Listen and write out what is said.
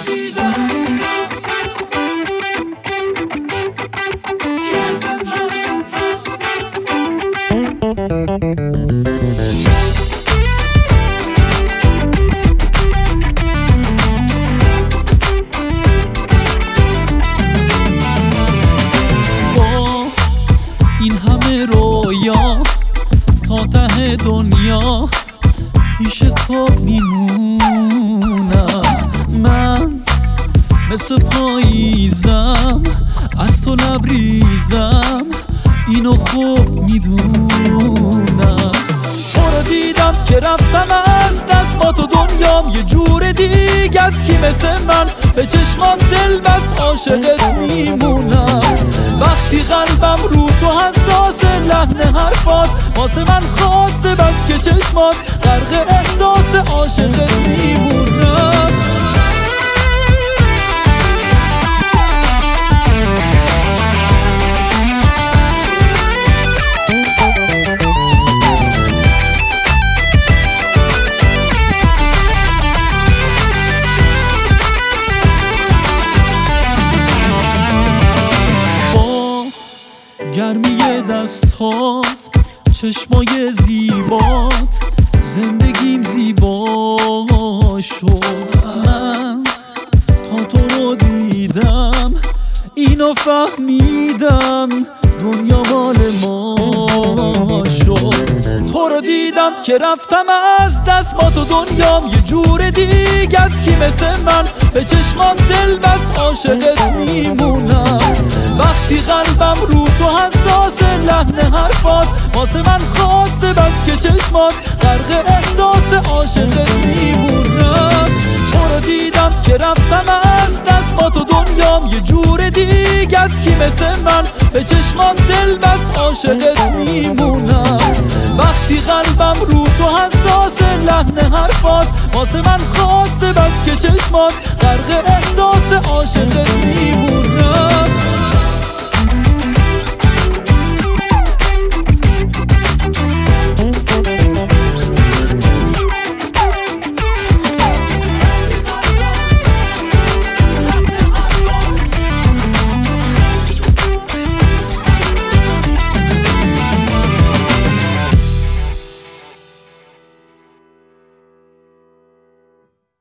این همه رویا تا ته دنیا پیش تو میمونم. من مثل پاییزم از تو لبریزم، اینو خوب میدونم. تو رو دیدم که رفتم از دست، با تو دنیام یه جور دیگه است. کی مثل من به چشمات دل بس عاشقت میمونم. وقتی قلبم رو تو حساسه، لحن حرفات واسه من خاصه، بس که چشمات غرق احساس عاشقت میمونم. گرمی دستات، چشمای زیبات، زندگیم زیبا شد. من تا تو رو دیدم اینو فهمیدم، دنیا مال ما شد. تو رو دیدم که رفتم از دست، با تو دنیام یه جور دیگه است. کی مثل من به چشمات دل بس عاشقت میمونم. وقتی قلبم رو تو حساسه، لحن حرفات واسه من خاصه، بس که چشمات غرق احساس عاشقت میمونم. تو رو دیدم که رفتم از دست، با تو دنیام یه جور دیگه است. کی مثل من به چشمات دل بس عاشقت میمونم. وقتی قلبم رو تو حساسه، لحن حرفات واسه من خاصه، بس که چشمات غرق احساس عاشقت میمونم.